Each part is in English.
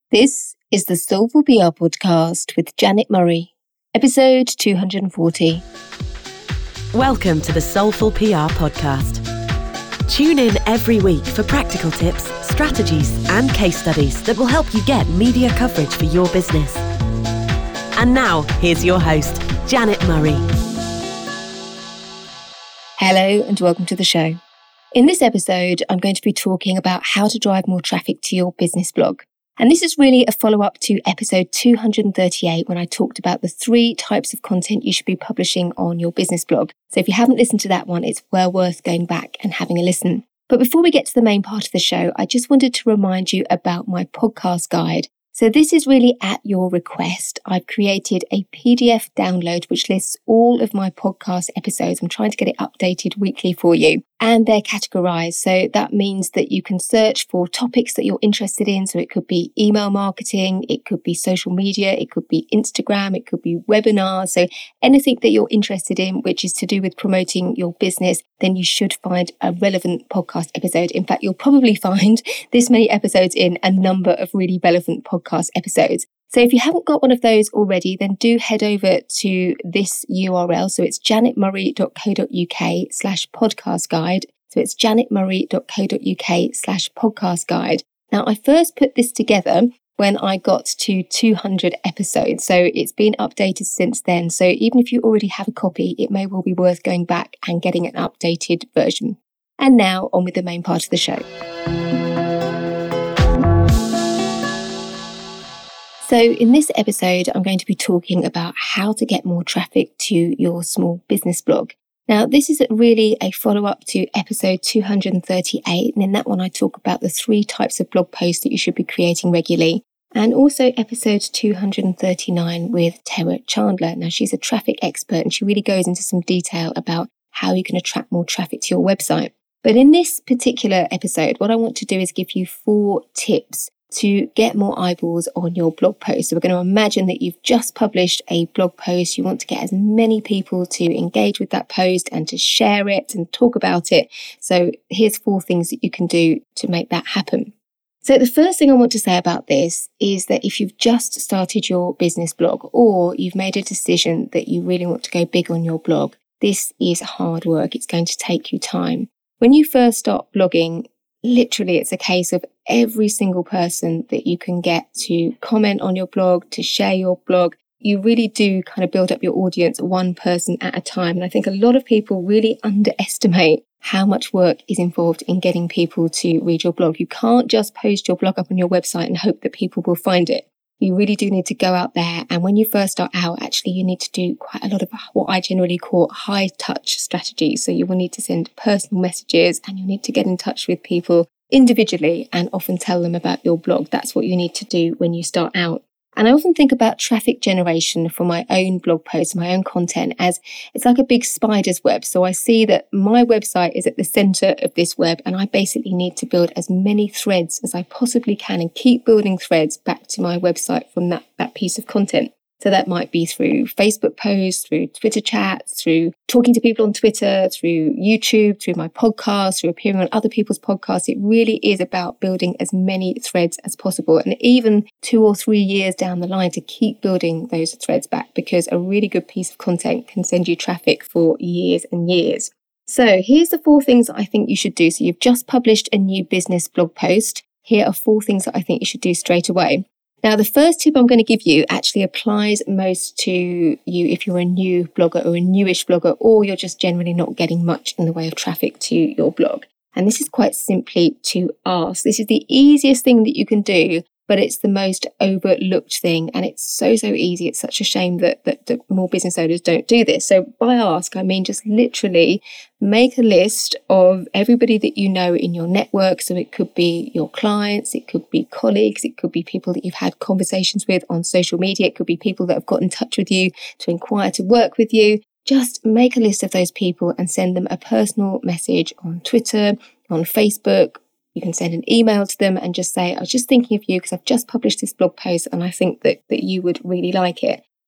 This is the Soulful PR podcast with Janet Murray, episode 240. Welcome to the Soulful PR podcast. Tune in every week for practical tips, strategies, and case studies that will help you get media coverage for your business. And now, here's your host, Janet Murray. Hello and welcome to the show. In this episode, I'm going to be talking about how to drive more traffic to your business blog. And this is really a follow-up to episode 238 when I talked about the 3 types of content you should be publishing on your business blog. So if you haven't listened to that one, it's well worth going back and having a listen. But before we get to the main part of the show, I just wanted to remind you about my podcast guide. So this is really at your request. I've created a PDF download which lists all of my podcast episodes. I'm trying to get it updated weekly for you. And they're categorized. So that means that you can search for topics that you're interested in. So it could be email marketing, it could be social media, it could be Instagram, it could be webinars. So anything that you're interested in, which is to do with promoting your business, then you should find a relevant podcast episode. In fact, you'll probably find this many episodes in a number of really relevant podcast episodes. So if you haven't got one of those already, then do head over to this URL. So it's janetmurray.co.uk/podcast guide. So it's janetmurray.co.uk/podcast guide. Now, I first put this together when I got to 200 episodes. So it's been updated since then. So even if you already have a copy, it may well be worth going back and getting an updated version. And now on with the main part of the show. So in this episode, I'm going to be talking about how to get more traffic to your small business blog. Now, this is really a follow-up to episode 238. And in that one, I talk about the 3 types of blog posts that you should be creating regularly. And also episode 239 with Tara Chandler. Now, she's a traffic expert and she really goes into some detail about how you can attract more traffic to your website. But in this particular episode, what I want to do is give you 4 tips to get more eyeballs on your blog post. So we're going to imagine that you've just published a blog post. You want to get as many people to engage with that post and to share it and talk about it. So here's 4 things that you can do to make that happen. So the first thing I want to say about this is that if you've just started your business blog or you've made a decision that you really want to go big on your blog, this is hard work. It's going to take you time. When you first start blogging, literally, it's a case of every single person that you can get to comment on your blog, to share your blog. You really do kind of build up your audience one person at a time. And I think a lot of people really underestimate how much work is involved in getting people to read your blog. You can't just post your blog up on your website and hope that people will find it. You really do need to go out there. And when you first start out, actually, you need to do quite a lot of what I generally call high touch strategies. So you will need to send personal messages and you need to get in touch with people individually and often tell them about your blog. That's what you need to do when you start out. And I often think about traffic generation for my own blog posts, my own content, as it's like a big spider's web. So I see that my website is at the center of this web and I basically need to build as many threads as I possibly can and keep building threads back to my website from that piece of content. So that might be through Facebook posts, through Twitter chats, through talking to people on Twitter, through YouTube, through my podcast, through appearing on other people's podcasts. It really is about building as many threads as possible. And even 2 or 3 years down the line to keep building those threads back, because a really good piece of content can send you traffic for years and years. So here's the 4 things that I think you should do. So you've just published a new business blog post. Here are 4 things that I think you should do straight away. Now, the first tip I'm going to give you actually applies most to you if you're a new blogger or a newish blogger, or you're just generally not getting much in the way of traffic to your blog. And this is quite simply to ask. This is the easiest thing that you can do, but it's the most overlooked thing. And it's so easy. It's such a shame that more business owners don't do this. So by ask, I mean just literally make a list of everybody that you know in your network. So it could be your clients, it could be colleagues, it could be people that you've had conversations with on social media, it could be people that have got in touch with you to inquire to work with you. Just make a list of those people and send them a personal message on Twitter, on Facebook. You can send an email to them and just say, I was just thinking of you because I've just published this blog post and I think that you would really like it.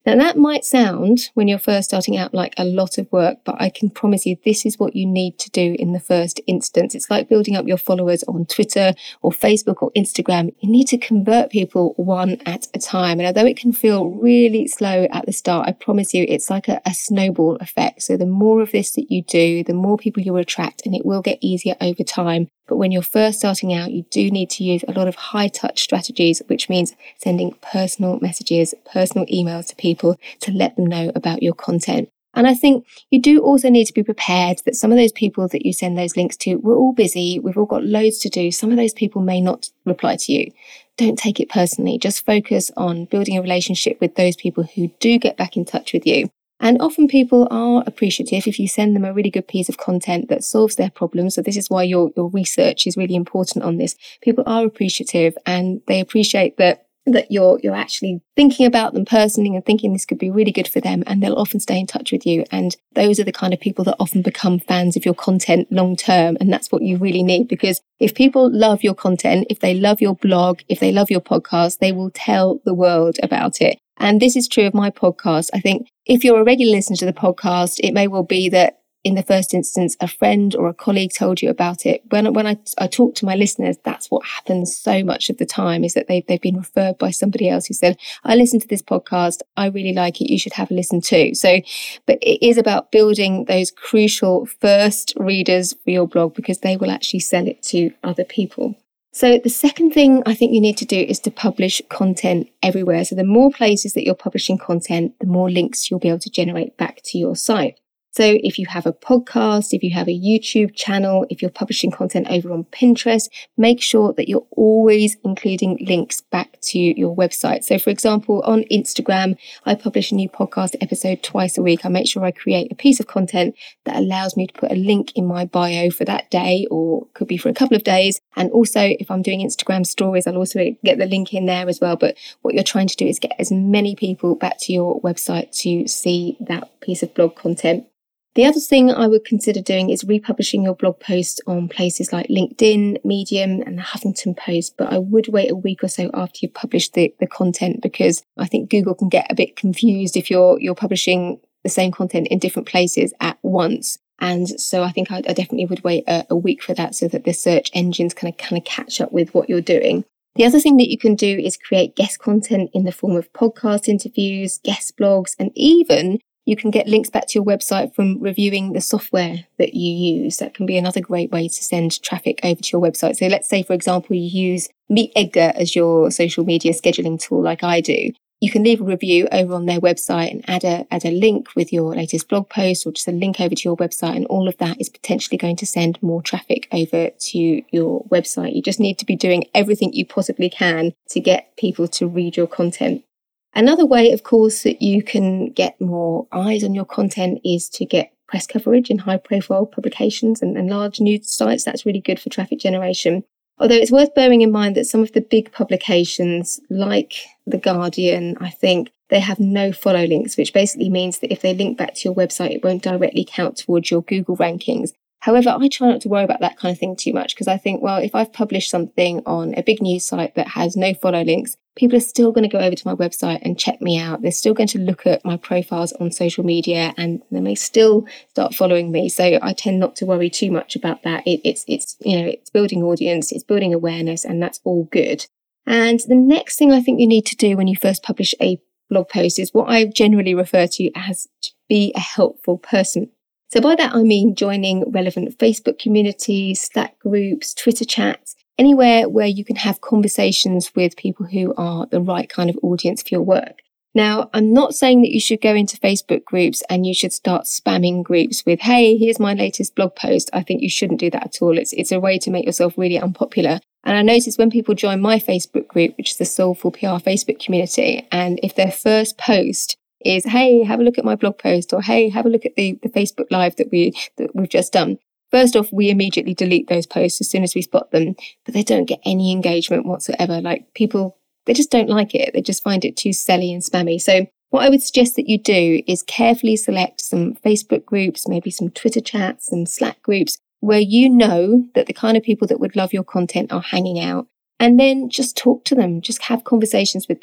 Now, that might sound, when you're first starting out, like a lot of work, but I can promise you this is what you need to do in the first instance. It's like building up your followers on Twitter or Facebook or Instagram. You need to convert people one at a time. And although it can feel really slow at the start, I promise you it's like a snowball effect. So the more of this that you do, the more people you will attract, and it will get easier over time. But when you're first starting out, you do need to use a lot of high touch strategies, which means sending personal messages, personal emails to people to let them know about your content. And I think you do also need to be prepared that some of those people that you send those links to, we're all busy. We've all got loads to do. Some of those people may not reply to you. Don't take it personally. Just focus on building a relationship with those people who do get back in touch with you. And often people are appreciative if you send them a really good piece of content that solves their problems. So this is why your research is really important on this. People are appreciative and they appreciate that you're actually thinking about them personally and thinking this could be really good for them, and they'll often stay in touch with you. And those are the kind of people that often become fans of your content long term. And that's what you really need, because if people love your content, if they love your blog, if they love your podcast, they will tell the world about it. And this is true of my podcast. I think if you're a regular listener to the podcast, it may well be that in the first instance, a friend or a colleague told you about it. When I talk to my listeners, that's what happens so much of the time, is that they've been referred by somebody else who said, I listened to this podcast, I really like it, you should have a listen too. So, but it is about building those crucial first readers for your blog, because they will actually sell it to other people. So the second thing I think you need to do is to publish content everywhere. So the more places that you're publishing content, the more links you'll be able to generate back to your site. So if you have a podcast, if you have a YouTube channel, if you're publishing content over on Pinterest, make sure that you're always including links back to your website. So for example, on Instagram, I publish a new podcast episode twice a week. I make sure I create a piece of content that allows me to put a link in my bio for that day, or could be for a couple of days. And also if I'm doing Instagram stories, I'll also get the link in there as well. But what you're trying to do is get as many people back to your website to see that piece of blog content. The other thing I would consider doing is republishing your blog post on places like LinkedIn, Medium and the Huffington Post. But I would wait a week or so after you've published the content, because I think Google can get a bit confused if you're publishing the same content in different places at once. And so I think I definitely would wait a week for that, so that the search engines kind of catch up with what you're doing. The other thing that you can do is create guest content in the form of podcast interviews, guest blogs, and even you can get links back to your website from reviewing the software that you use. That can be another great way to send traffic over to your website. So let's say, for example, you use Meet Edgar as your social media scheduling tool like I do. You can leave a review over on their website and add a link with your latest blog post, or just a link over to your website. And all of that is potentially going to send more traffic over to your website. You just need to be doing everything you possibly can to get people to read your content. Another way, of course, that you can get more eyes on your content is to get press coverage in high-profile publications and large news sites. That's really good for traffic generation. Although it's worth bearing in mind that some of the big publications, like The Guardian, I think, they have no follow links, which basically means that if they link back to your website, it won't directly count towards your Google rankings. However, I try not to worry about that kind of thing too much, because I think, well, if I've published something on a big news site that has no follow links, people are still going to go over to my website and check me out. They're still going to look at my profiles on social media, and they may still start following me. So I tend not to worry too much about that. It's building audience, it's building awareness, and that's all good. And the next thing I think you need to do when you first publish a blog post is what I generally refer to as to be a helpful person. So by that, I mean joining relevant Facebook communities, Slack groups, Twitter chats, anywhere where you can have conversations with people who are the right kind of audience for your work. Now, I'm not saying that you should go into Facebook groups and you should start spamming groups with, hey, here's my latest blog post. I think you shouldn't do that at all. It's a way to make yourself really unpopular. And I notice when people join my Facebook group, which is the Soulful PR Facebook community, and if their first post is, hey, have a look at my blog post, or hey, have a look at the Facebook Live that we've just done. First off, we immediately delete those posts as soon as we spot them, but they don't get any engagement whatsoever. Like, people, they just don't like it. They just find it too selly and spammy. So what I would suggest that you do is carefully select some Facebook groups, maybe some Twitter chats, some Slack groups, where you know that the kind of people that would love your content are hanging out, and then just talk to them, just have conversations with them.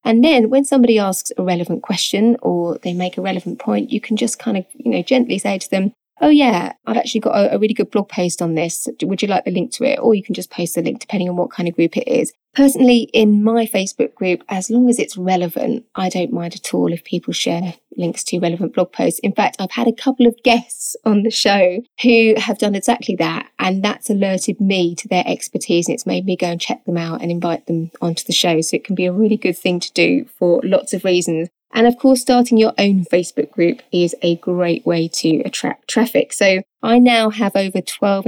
And then when somebody asks a relevant question or they make a relevant point, you can just kind of, gently say to them, oh yeah, I've actually got a really good blog post on this. Would you like the link to it? Or you can just post the link depending on what kind of group it is. Personally, in my Facebook group, as long as it's relevant, I don't mind at all if people share links to relevant blog posts. In fact, I've had a couple of guests on the show who have done exactly that. And that's alerted me to their expertise. And it's made me go and check them out and invite them onto the show. So it can be a really good thing to do for lots of reasons. And of course, starting your own Facebook group is a great way to attract traffic. So I now have over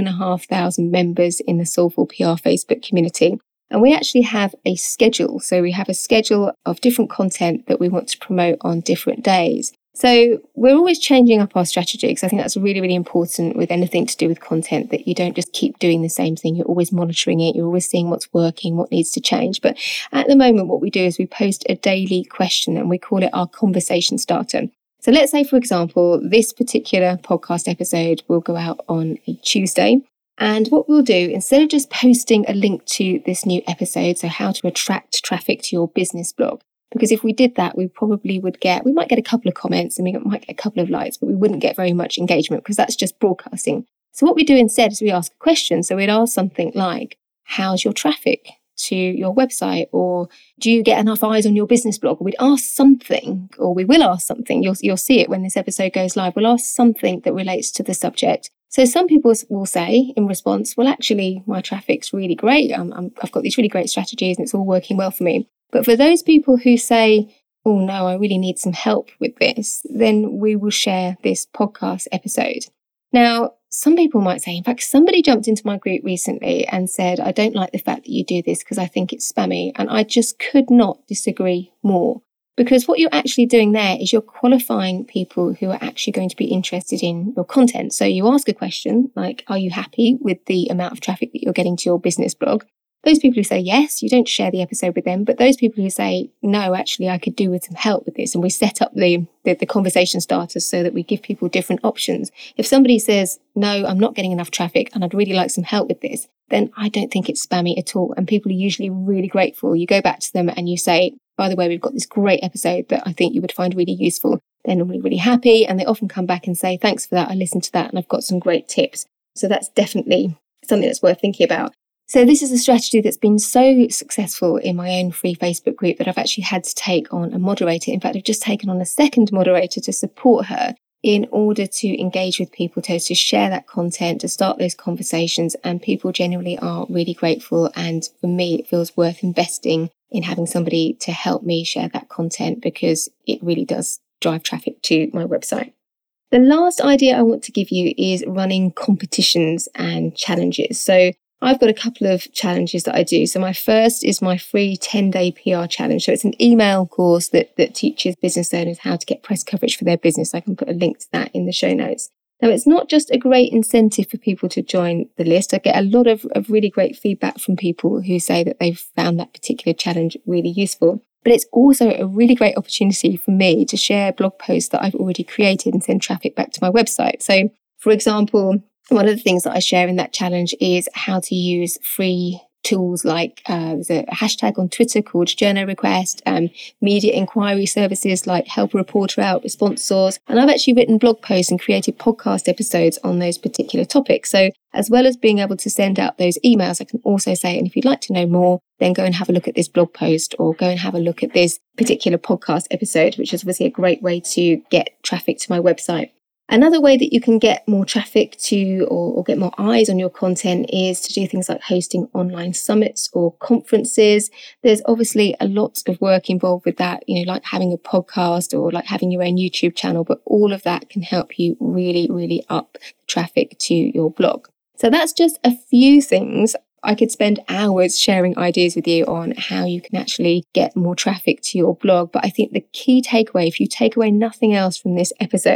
12,500 members in the Soulful PR Facebook community. And we actually have a schedule. So we have a schedule of different content that we want to promote on different days. So we're always changing up our strategy, because I think that's really, really important with anything to do with content, that you don't just keep doing the same thing. You're always monitoring it. You're always seeing what's working, what needs to change. But at the moment, what we do is we post a daily question and we call it our conversation starter. So let's say, for example, this particular podcast episode will go out on a Tuesday. And what we'll do, instead of just posting a link to this new episode, so how to attract traffic to your business blog, because if we did that, we might get a couple of comments and we might get a couple of likes, but we wouldn't get very much engagement because that's just broadcasting. So what we do instead is we ask a question. So we'd ask something like, how's your traffic to your website? Or do you get enough eyes on your business blog? Or we'd ask something, or we will ask something. You'll see it when this episode goes live. We'll ask something that relates to the subject. So some people will say in response, well, actually, my traffic's really great. I've got these really great strategies and it's all working well for me. But for those people who say, oh no, I really need some help with this, then we will share this podcast episode. Now, some people might say, in fact, somebody jumped into my group recently and said, I don't like the fact that you do this because I think it's spammy. And I just could not disagree more. Because what you're actually doing there is you're qualifying people who are actually going to be interested in your content. So you ask a question like, are you happy with the amount of traffic that you're getting to your business blog? Those people who say yes, you don't share the episode with them. But those people who say, no, actually, I could do with some help with this. And we set up the conversation starters so that we give people different options. If somebody says, no, I'm not getting enough traffic and I'd really like some help with this, then I don't think it's spammy at all. And people are usually really grateful. You go back to them and you say, by the way, we've got this great episode that I think you would find really useful. They're normally really happy. And they often come back and say, thanks for that. I listened to that and I've got some great tips. So that's definitely something that's worth thinking about. So this is a strategy that's been so successful in my own free Facebook group that I've actually had to take on a moderator. In fact, I've just taken on a second moderator to support her in order to engage with people, to share that content, to start those conversations. And people generally are really grateful. And for me, it feels worth investing in having somebody to help me share that content because it really does drive traffic to my website. The last idea I want to give you is running competitions and challenges. So I've got a couple of challenges that I do. So my first is my free 10-day PR challenge. So it's an email course that teaches business owners how to get press coverage for their business. I can put a link to that in the show notes. Now, it's not just a great incentive for people to join the list. I get a lot of really great feedback from people who say that they've found that particular challenge really useful. But it's also a really great opportunity for me to share blog posts that I've already created and send traffic back to my website. So, for example, one of the things that I share in that challenge is how to use free tools like there's a hashtag on Twitter called Journo Request, media inquiry services like Help a Reporter Out, Response Source. And I've actually written blog posts and created podcast episodes on those particular topics. So as well as being able to send out those emails, I can also say, and if you'd like to know more, then go and have a look at this blog post or go and have a look at this particular podcast episode, which is obviously a great way to get traffic to my website. Another way that you can get more traffic to or get more eyes on your content is to do things like hosting online summits or conferences. There's obviously a lot of work involved with that, like having a podcast or like having your own YouTube channel, but all of that can help you really, really up traffic to your blog. So that's just a few things. I could spend hours sharing ideas with you on how you can actually get more traffic to your blog. But I think the key takeaway, if you take away nothing else from this episode,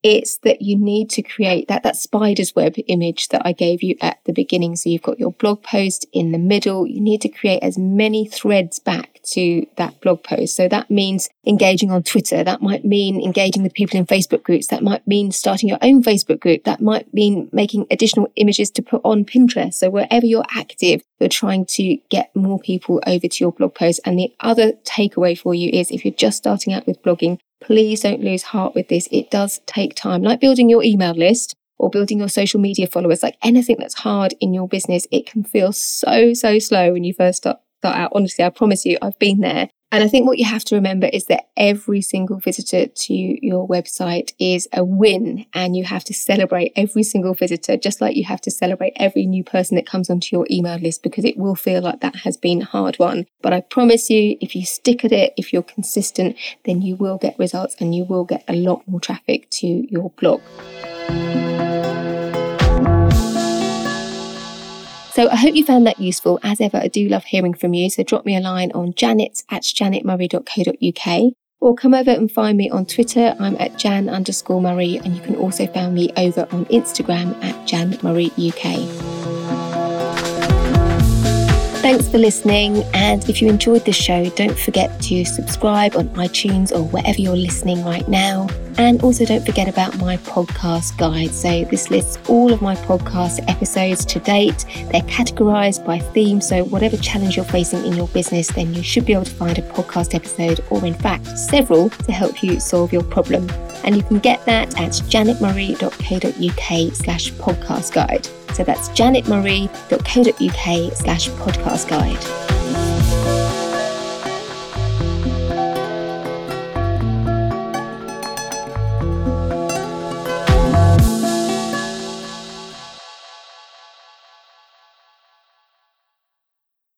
It's that you need to create that spider's web image that I gave you at the beginning. So you've got your blog post in the middle. You need to create as many threads back to that blog post. So that means engaging on Twitter. That might mean engaging with people in Facebook groups. That might mean starting your own Facebook group. That might mean making additional images to put on Pinterest. So wherever you're active, you're trying to get more people over to your blog post. And the other takeaway for you is, if you're just starting out with blogging, please don't lose heart with this. It does take time. Like building your email list or building your social media followers, like anything that's hard in your business, it can feel so slow when you first start out. Honestly, I promise you, I've been there. And I think what you have to remember is that every single visitor to your website is a win, and you have to celebrate every single visitor, just like you have to celebrate every new person that comes onto your email list, because it will feel like that has been a hard one. But I promise you, if you stick at it, if you're consistent, then you will get results and you will get a lot more traffic to your blog. So I hope you found that useful. As ever, I do love hearing from you. So drop me a line on janet@janetmurray.co.uk, or come over and find me on Twitter. I'm at jan_Murray, and you can also find me over on Instagram at janmurrayuk. Thanks for listening, and if you enjoyed the show, don't forget to subscribe on iTunes or wherever you're listening right now. And also don't forget about my podcast guide. So this lists all of my podcast episodes to date. They're categorized by theme, so whatever challenge you're facing in your business, then you should be able to find a podcast episode, or in fact several, to help you solve your problem. And you can get that at janetmurray.co.uk/podcast guide. So that's janetmurray.co.uk/podcast guide.